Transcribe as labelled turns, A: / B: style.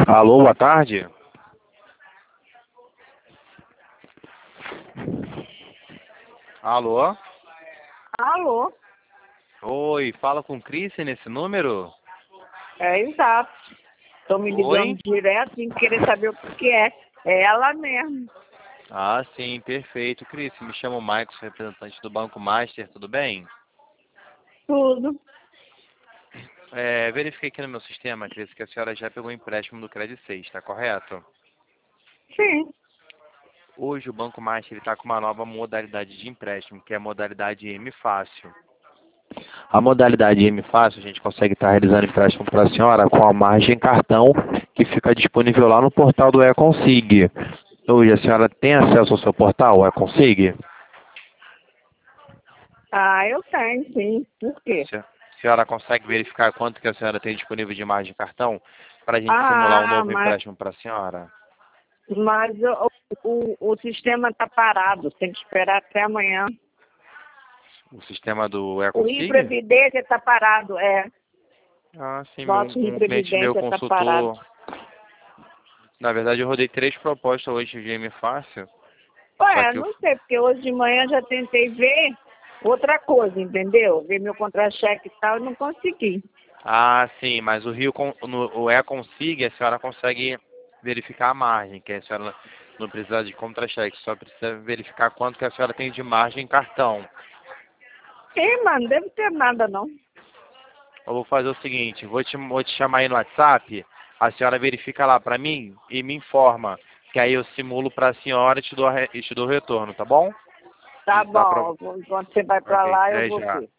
A: Alô, boa tarde. Alô?
B: Alô?
A: Oi, fala com Cris nesse número?
B: É exato. Estou me ligando
A: Oi?
B: direto e querer saber o que é. É ela mesmo.
A: Ah, sim, perfeito. Cris, me chamo Marcos, representante do Banco Master, tudo bem?
B: Tudo.
A: Verifiquei aqui no meu sistema, Cris, que a senhora já pegou o empréstimo do Credit 6, está correto?
B: Sim.
A: Hoje o Banco Master está com uma nova modalidade de empréstimo, que é a modalidade M Fácil. A modalidade M Fácil, a gente consegue estar realizando empréstimo para a senhora com a margem cartão que fica disponível lá no portal do Econsig. Hoje a senhora tem acesso ao seu portal, o Econsig?
B: Ah, eu tenho, sim. Por quê?
A: A senhora consegue verificar quanto que a senhora tem disponível de margem cartão para a gente simular um
B: Ah,
A: novo empréstimo para a senhora?
B: mas o sistema está parado. Tem que esperar até amanhã.
A: O sistema do
B: O Rio
A: Econsig?
B: Previdência está parado, é.
A: Ah, sim,
B: Nosso Rio
A: um cliente meu
B: Previdência está parado.
A: consultou. Na verdade, eu rodei 3 propostas hoje de M Fácil, só
B: Ué,
A: que o
B: não sei, porque hoje de manhã já tentei ver outra coisa, entendeu? Ver meu contra-cheque e tal e não consegui.
A: Ah, sim, mas o Econsig, a senhora consegue verificar a margem, que a senhora não precisa de contra-cheque, só precisa verificar quanto que a senhora tem de margem em cartão.
B: Sim, mano, deve ter nada não.
A: Eu vou fazer o seguinte, vou te chamar aí no WhatsApp, a senhora verifica lá pra mim e me informa, que aí eu simulo pra senhora e te dou o retorno, tá bom?
B: Tá
A: Dá pra...
B: bom, enquanto você vai pra
A: Ok,
B: lá eu
A: até
B: vou
A: já.
B: ver.